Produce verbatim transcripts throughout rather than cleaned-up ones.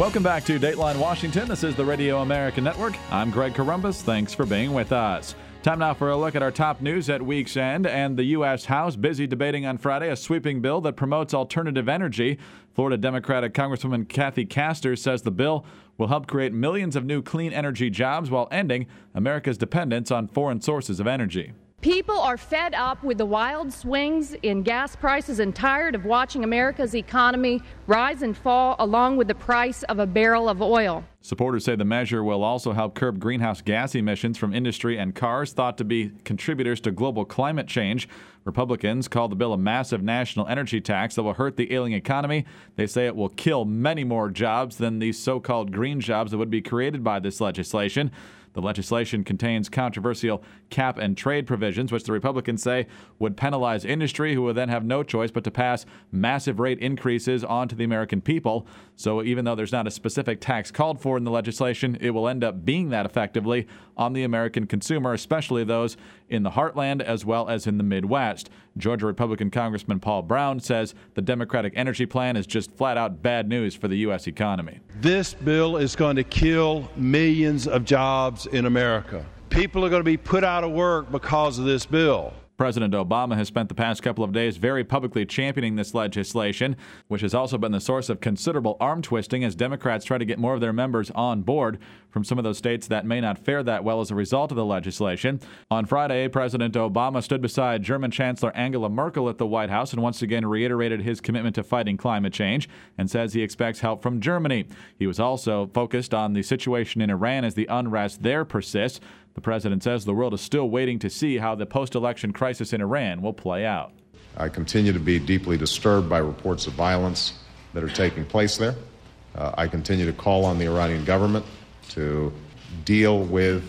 Welcome back to Dateline Washington. This is the Radio American Network. I'm Greg Corombos. Thanks for being with us. Time now for a look at our top news at week's end. And the U S House busy debating on Friday a sweeping bill that promotes alternative energy. Florida Democratic Congresswoman Kathy Castor says the bill will help create millions of new clean energy jobs while ending America's dependence on foreign sources of energy. People are fed up with the wild swings in gas prices and tired of watching America's economy rise and fall along with the price of a barrel of oil. Supporters say the measure will also help curb greenhouse gas emissions from industry and cars thought to be contributors to global climate change. Republicans call the bill a massive national energy tax that will hurt the ailing economy. They say it will kill many more jobs than these so-called green jobs that would be created by this legislation. The legislation contains controversial cap and trade provisions, which the Republicans say would penalize industry, who would then have no choice but to pass massive rate increases on to the American people. So even though there's not a specific tax called for in the legislation, it will end up being that effectively on the American consumer, especially those in the heartland as well as in the Midwest. Georgia Republican Congressman Paul Brown says the Democratic energy plan is just flat out bad news for the U S economy. This bill is going to kill millions of jobs in America. People are going to be put out of work because of this bill. President Obama has spent the past couple of days very publicly championing this legislation, which has also been the source of considerable arm twisting as Democrats try to get more of their members on board from some of those states that may not fare that well as a result of the legislation. On Friday, President Obama stood beside German Chancellor Angela Merkel at the White House and once again reiterated his commitment to fighting climate change and says he expects help from Germany. He was also focused on the situation in Iran as the unrest there persists. The president says the world is still waiting to see how the post-election crisis in Iran will play out. I continue to be deeply disturbed by reports of violence that are taking place there. Uh, I continue to call on the Iranian government to deal with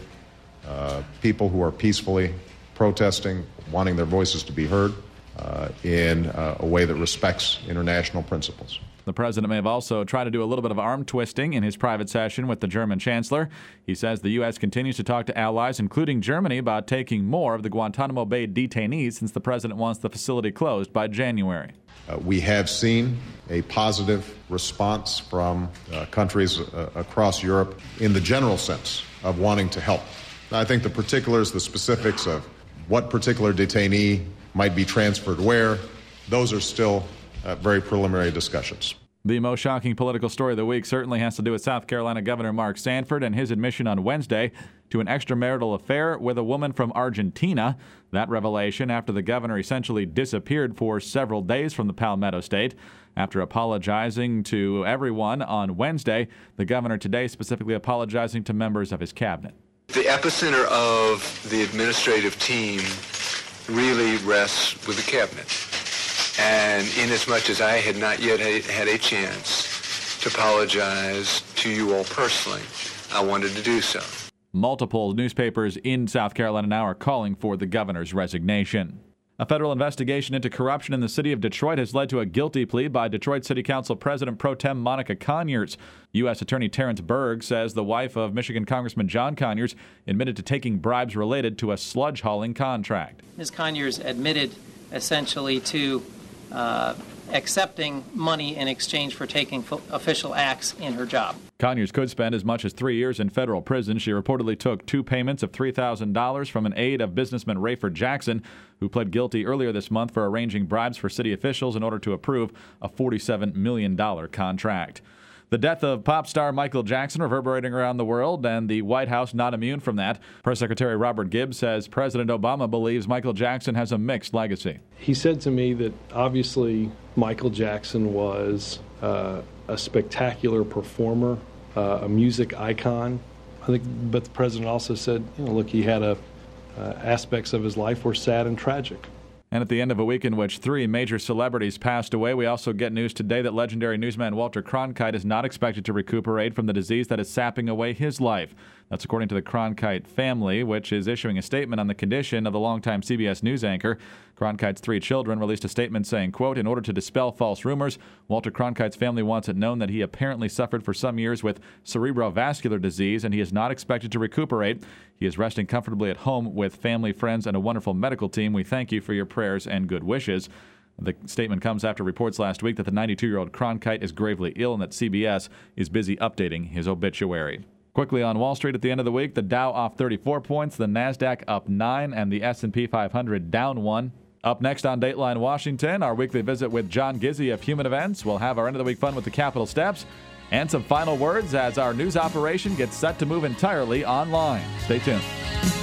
uh, people who are peacefully protesting, wanting their voices to be heard uh, in uh, a way that respects international principles. The president may have also tried to do a little bit of arm twisting in his private session with the German chancellor. He says the U S continues to talk to allies, including Germany, about taking more of the Guantanamo Bay detainees since the president wants the facility closed by January. Uh, we have seen a positive response from uh, countries uh, across Europe in the general sense of wanting to help. I think the particulars, the specifics of what particular detainee might be transferred where, those are still Uh, very preliminary discussions. The most shocking political story of the week certainly has to do with South Carolina Governor Mark Sanford and his admission on Wednesday to an extramarital affair with a woman from Argentina. That revelation after the governor essentially disappeared for several days from the Palmetto State. After apologizing to everyone on Wednesday, the governor today specifically apologizing to members of his cabinet. The epicenter of the administrative team really rests with the cabinet. And inasmuch as I had not yet had a chance to apologize to you all personally, I wanted to do so. Multiple newspapers in South Carolina now are calling for the governor's resignation. A federal investigation into corruption in the city of Detroit has led to a guilty plea by Detroit City Council President Pro Tem Monica Conyers. U S Attorney Terrence Berg says the wife of Michigan Congressman John Conyers admitted to taking bribes related to a sludge hauling contract. Miz Conyers admitted essentially to Uh, accepting money in exchange for taking fo- official acts in her job. Conyers could spend as much as three years in federal prison. She reportedly took two payments of three thousand dollars from an aide of businessman Rayford Jackson, who pled guilty earlier this month for arranging bribes for city officials in order to approve a forty-seven million dollars contract. The death of pop star Michael Jackson reverberating around the world, and the White House not immune from that. Press Secretary Robert Gibbs says President Obama believes Michael Jackson has a mixed legacy. He said to me that obviously Michael Jackson was uh, a spectacular performer, uh, a music icon. I think, but the president also said, you know, look, he had a, uh, aspects of his life were sad and tragic. And at the end of a week in which three major celebrities passed away, we also get news today that legendary newsman Walter Cronkite is not expected to recuperate from the disease that is sapping away his life. That's according to the Cronkite family, which is issuing a statement on the condition of the longtime C B S News anchor. Cronkite's three children released a statement saying, quote, in order to dispel false rumors, Walter Cronkite's family wants it known that he apparently suffered for some years with cerebrovascular disease, and he is not expected to recuperate. He is resting comfortably at home with family, friends, and a wonderful medical team. We thank you for your prayers and good wishes. The statement comes after reports last week that the ninety-two-year-old Cronkite is gravely ill and that C B S is busy updating his obituary. Quickly on Wall Street at the end of the week, the Dow off thirty-four points, the NASDAQ up nine, and the S and P five hundred down one. Up next on Dateline Washington, our weekly visit with John Gizzi of Human Events. We'll have our end of the week fun with the Capitol Steps and some final words as our news operation gets set to move entirely online. Stay tuned.